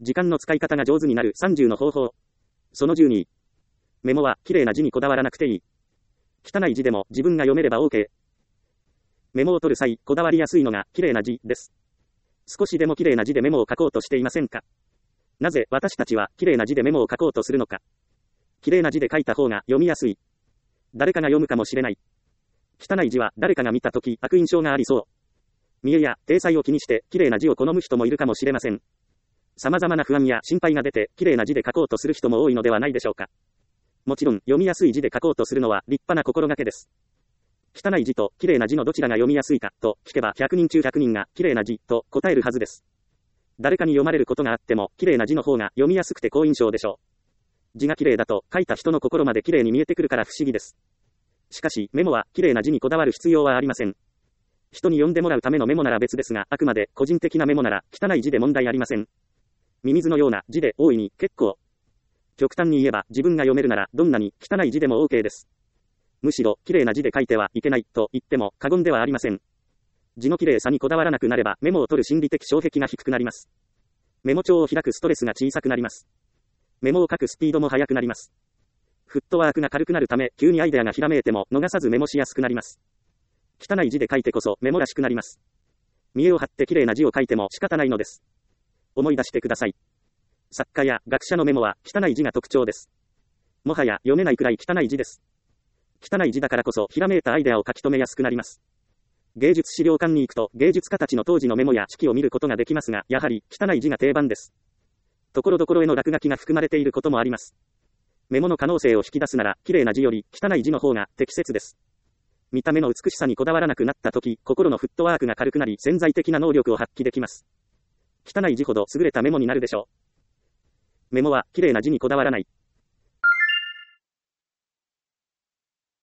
時間の使い方が上手になる30の方法。その12。メモは綺麗な字にこだわらなくていい。汚い字でも自分が読めれば OK。メモを取る際、こだわりやすいのが綺麗な字です。少しでも綺麗な字でメモを書こうとしていませんか？なぜ私たちは綺麗な字でメモを書こうとするのか？綺麗な字で書いた方が読みやすい。誰かが読むかもしれない。汚い字は誰かが見たとき悪印象がありそう。見栄や体裁を気にして綺麗な字を好む人もいるかもしれません。様々な不安や心配が出て綺麗な字で書こうとする人も多いのではないでしょうか。もちろん読みやすい字で書こうとするのは立派な心がけです。汚い字と綺麗な字のどちらが読みやすいかと聞けば100人中100人が綺麗な字と答えるはずです。誰かに読まれることがあっても綺麗な字の方が読みやすくて好印象でしょう。字が綺麗だと書いた人の心まで綺麗に見えてくるから不思議です。しかしメモは綺麗な字にこだわる必要はありません。人に読んでもらうためのメモなら別ですが、あくまで個人的なメモなら汚い字で問題ありません。ミミズのような字で大いに結構。極端に言えば自分が読めるならどんなに汚い字でも OK です。むしろ綺麗な字で書いてはいけないと言っても過言ではありません。字の綺麗さにこだわらなくなればメモを取る心理的障壁が低くなります。メモ帳を開くストレスが小さくなります。メモを書くスピードも速くなります。フットワークが軽くなるため急にアイデアがひらめいても逃さずメモしやすくなります。汚い字で書いてこそメモらしくなります。見栄を張って綺麗な字を書いても仕方ないのです。思い出してください。作家や学者のメモは汚い字が特徴です。もはや読めないくらい汚い字です。汚い字だからこそひらめいたアイデアを書き留めやすくなります。芸術資料館に行くと芸術家たちの当時のメモや式を見ることができますが、やはり汚い字が定番です。ところどころへの落書きが含まれていることもあります。メモの可能性を引き出すなら綺麗な字より汚い字の方が適切です。見た目の美しさにこだわらなくなったとき、心のフットワークが軽くなり潜在的な能力を発揮できます。汚い字ほど優れたメモになるでしょう。メモは綺麗な字にこだわらない。